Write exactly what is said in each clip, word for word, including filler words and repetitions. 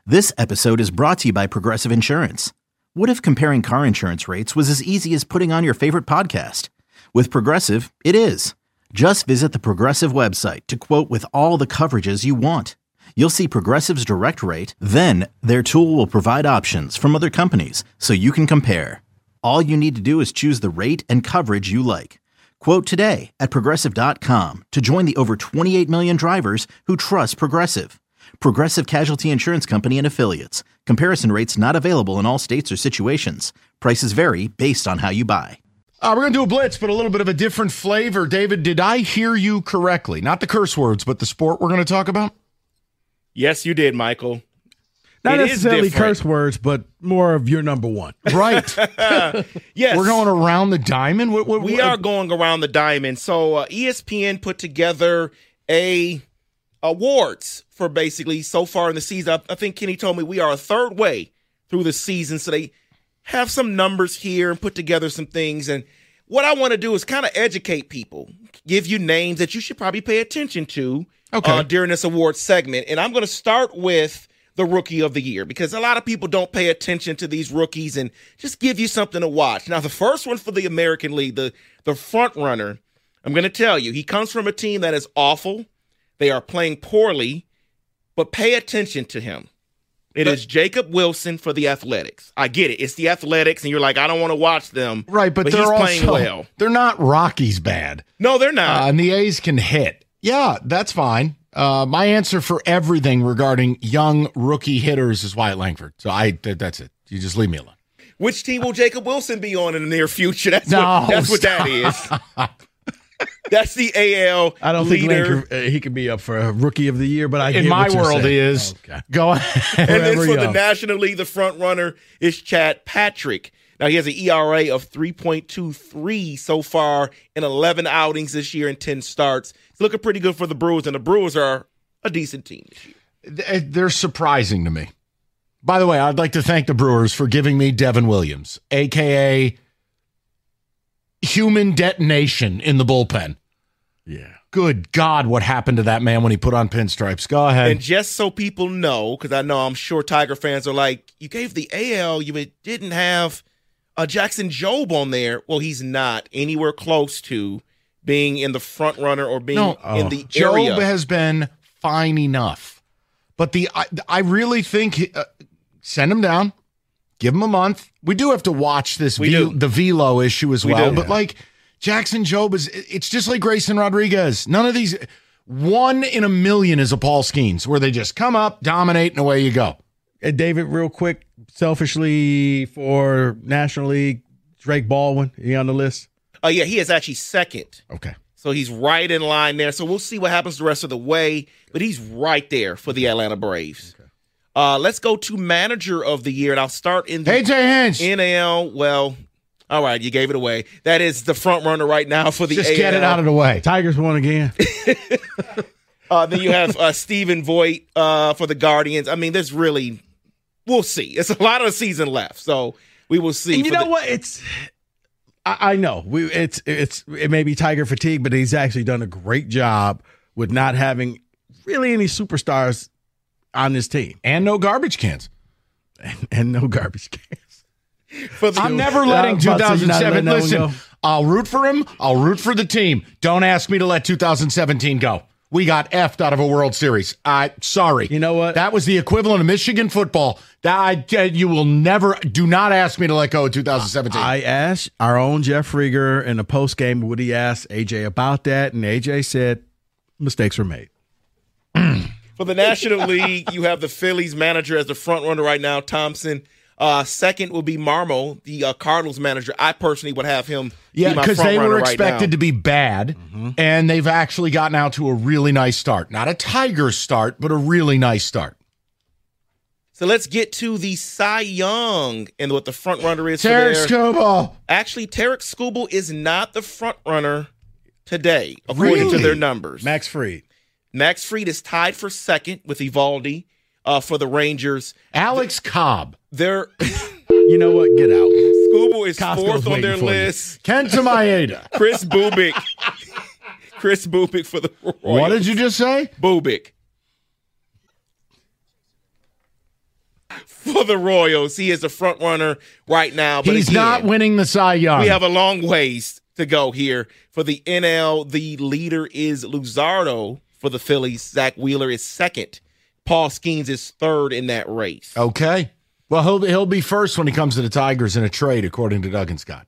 This episode is brought to you by Progressive Insurance. What if comparing car insurance rates was as easy as putting on your favorite podcast? With Progressive, it is. Just visit the Progressive website to quote with all the coverages you want. You'll see Progressive's direct rate, then their tool will provide options from other companies so you can compare. All you need to do is choose the rate and coverage you like. Quote today at progressive dot com to join the over twenty-eight million drivers who trust Progressive. Progressive Casualty Insurance Company and Affiliates. Comparison rates not available in all states or situations. Prices vary based on how you buy. Uh, we're going to do a blitz, but a little bit of a different flavor. David, did I hear you correctly? Not the curse words, but the sport we're going to talk about? Yes, you did, Michael. Not It necessarily is different. curse words, but more of your number one. Right. Yes. We're going around the diamond? What, what, We what- are going around the diamond. So uh, E S P N put together a awards for basically so far in the season. I, I think Kenny told me we are a third way through the season. So they have some numbers here and put together some things. And what I want to do is kind of educate people, give you names that you should probably pay attention to Okay. uh, during this awards segment. And I'm going to start with the Rookie of the Year because a lot of people don't pay attention to these rookies and just give you something to watch. Now, the first one for the American League, the, the front runner, I'm going to tell you, he comes from a team that is awful. They are playing poorly, but pay attention to him. It is Jacob Wilson for the Athletics. I get it. It's the Athletics, and you're like, I don't want to watch them. Right, but, but they're he's also, playing well. They're not Rockies bad. No, they're not. Uh, and the A's can hit. Yeah, that's fine. Uh, my answer for everything regarding young rookie hitters is Wyatt Langford. So I th- that's it. You just leave me alone. Which team will Jacob Wilson be on in the near future? That's No, what, that's what that stop. is. That's the A L I don't think leader. Langford, uh, he could be up for a Rookie of the Year, but I In get my what you're world, saying. he is. Okay. Go ahead. And then Wherever for you the are. National League, the front runner is Chad Patrick. Now, he has an E R A of three point two three so far in eleven outings this year and ten starts. It's looking pretty good for the Brewers, and the Brewers are a decent team this year. They're surprising to me. By the way, I'd like to thank the Brewers for giving me Devin Williams, a k a human detonation in the bullpen. Yeah. Good God, what happened to that man when he put on pinstripes? Go ahead. And just so people know, because I know I'm sure Tiger fans are like, you gave the A L, you didn't have uh, Jackson Jobe on there. Well, he's not anywhere close to being in the front runner or being No, in oh. the Job area. has been fine enough. But the I, I really think uh, send him down, give him a month. We do have to watch this We v, do. the velo issue as We well. do. But like Jackson Jobe is, it's just like Grayson Rodriguez. None of these, one in a million is a Paul Skeens where they just come up, dominate, and away you go. Uh, David, real quick, selfishly for National League, Drake Baldwin, he on the list? Uh, yeah, he is actually second. Okay. So he's right in line there. So we'll see what happens the rest of the way. But he's right there for the Atlanta Braves. Okay. Uh, let's go to Manager of the Year. And I'll start in the A J Hinch. N L. Well, all right, you gave it away. That is the front runner right now for the Just A L. get it out of the way. Tigers won again. Uh, then you have uh, Stephen Voigt uh, for the Guardians. I mean, there's really, we'll see. It's a lot of the season left. So we will see. And you for know the- what? It's I, I know we it's it's it may be Tiger fatigue, but he's actually done a great job with not having really any superstars on this team And no garbage cans. and, and no garbage cans. For the, I'm never Yeah, I letting was about to say, you're not two thousand seven. letting that one Listen, go. I'll root for him. I'll root for the team. Don't ask me to let two thousand seventeen go. We got effed out of a World Series. I sorry. You know what? That was the equivalent of Michigan football. That I, you will never. Do not ask me to let go of two thousand seventeen. I asked our own Jeff Rieger in the post game, would he ask A J about that? And A J said mistakes were made. For the National League, you have the Phillies manager as the front runner right now, Thompson. Uh, second will be Marmo, the uh, Cardinals manager. I personally would have him. yeah, be my because front they runner were right expected now. to be bad, and they've actually gotten out to a really nice start. Not a Tigers start, but a really nice start. So let's get to the Cy Young and what the front runner is. Terry for their, Skubal. Actually, Tarek Skubal is not the front runner today, according Really? to their numbers. Max Fried. Max Fried is tied for second with Evaldi uh, for the Rangers. Alex Cobb. Their You know what? Get out. Skubal is Costco's fourth on waiting their for you. list. Kenta Maeda. Chris Bubik. Chris Bubik for the Royals. What did you just say? Bubik. for the Royals. He is the front runner right now. But He's again, not winning the Cy Young. we have a long ways to go here. For the N L, the leader is Luzardo for the Phillies. Zach Wheeler is second. Paul Skeens is third in that race. Okay. Well, he'll, he'll be first when he comes to the Tigers in a trade, according to Doug and Scott.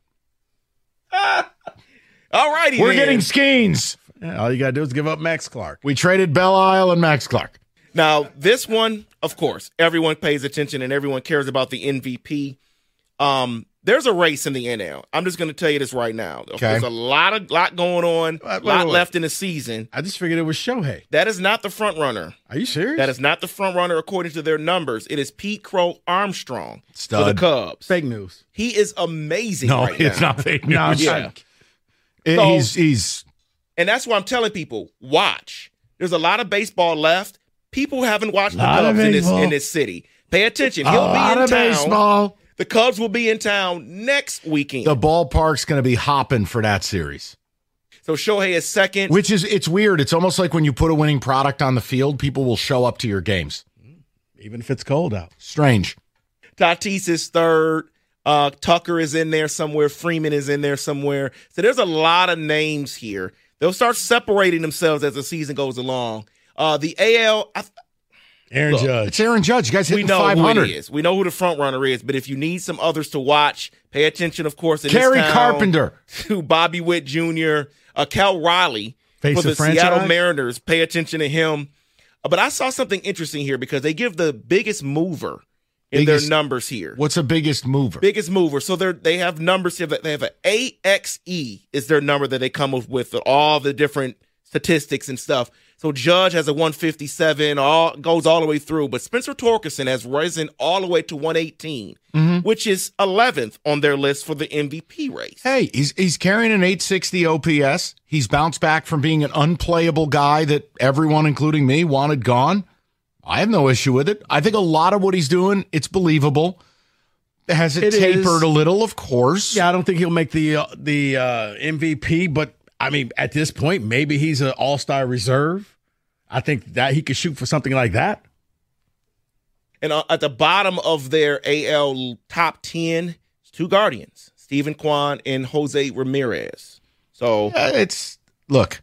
All righty, We're then. getting Skeens. Yeah, all you got to do is give up Max Clark. We traded Belle Isle and Max Clark. Now, this one, of course, everyone pays attention and everyone cares about the M V P. Um, there's a race in the N L. I'm just going to tell you this right now. Okay. There's a lot of lot going on, a Wait, lot wait, wait. left in the season. I just figured it was Shohei. That is not the front runner. Are you serious? That is not the front runner according to their numbers. It is Pete Crow Armstrong for Stud. the Cubs. fake news. He is amazing No, right it's now. not fake No, news. Yeah. It- So- he's he's And that's why I'm telling people, watch. There's a lot of baseball left. People haven't watched the Lot of Cubs in this baseball. in this city. Pay attention. a He'll lot be in of town. baseball. The Cubs will be in town next weekend. The ballpark's going to be hopping for that series. So Shohei is second. Which is, it's weird. It's almost like when you put a winning product on the field, people will show up to your games. Even if it's cold out. Strange. Tatis is third. Uh, Tucker is in there somewhere. Freeman is in there somewhere. So there's a lot of names here. They'll start separating themselves as the season goes along. Uh, the A L, I, Aaron Look, Judge. It's Aaron Judge. You guys we hitting know five who hundred. it is. We know who the front runner is. But if you need some others to watch, pay attention, of course, in Kerry this town Carpenter. to Bobby Witt Junior, uh, Cal Riley Face for the of franchise? Seattle Mariners. Pay attention to him. Uh, but I saw something interesting here because they give the biggest mover in Biggest- their numbers here. What's the biggest mover? Biggest mover. So they they have numbers here that they have an A X E is their number that they come up with all the different statistics and stuff. So Judge has a one fifty-seven, all goes all the way through. But Spencer Torkelson has risen all the way to one eighteen, Mm-hmm. which is eleventh on their list for the M V P race. Hey, he's he's carrying an eight sixty O P S. He's bounced back from being an unplayable guy that everyone, including me, wanted gone. I have no issue with it. I think a lot of what he's doing, it's believable. Has it, It tapered is. a little? Of course. Yeah, I don't think he'll make the uh, the uh, M V P, but I mean, at this point, maybe he's an all-star reserve. I think that he could shoot for something like that. And uh, at the bottom of their A L top ten, it's two Guardians, Stephen Kwan and Jose Ramirez. So Uh, it's look.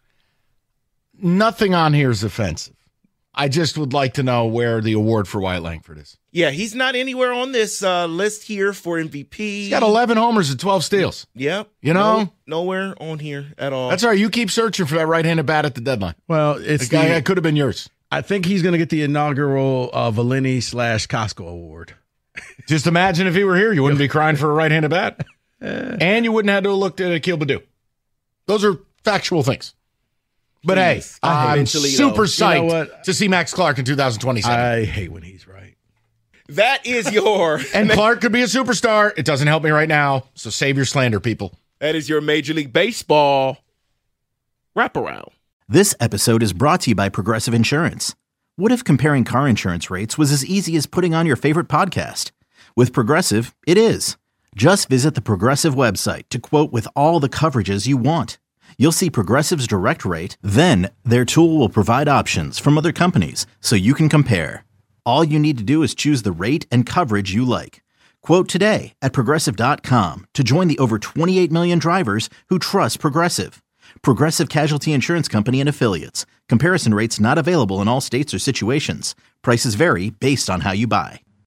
Nothing on here is offensive. I just would like to know where the award for Wyatt Langford is. yeah, he's not anywhere on this uh, list here for M V P. He's got eleven homers and twelve steals. Yep. You know? No- nowhere on here at all. That's all right. You keep searching for that right-handed bat at the deadline. Well, it's The guy the- that could have been yours. I think he's going to get the inaugural uh, Valeni slash Costco award. Just imagine if he were here, you wouldn't be crying for a right-handed bat, and you wouldn't have to look at Akil Baddoo. Those are factual things. But hey, Please. I hate I'm it, Toledo. super You psyched know what? to see Max Clark in two thousand twenty-seven. I hate when he's right. That is your and Clark could be a superstar. It doesn't help me right now, so save your slander, people. that is your Major League Baseball wraparound. This episode is brought to you by Progressive Insurance. What if comparing car insurance rates was as easy as putting on your favorite podcast? With Progressive, it is. Just visit the Progressive website to quote with all the coverages you want. You'll see Progressive's direct rate, then their tool will provide options from other companies so you can compare. All you need to do is choose the rate and coverage you like. Quote today at Progressive dot com to join the over twenty-eight million drivers who trust Progressive. Progressive Casualty Insurance Company and Affiliates. Comparison rates not available in all states or situations. Prices vary based on how you buy.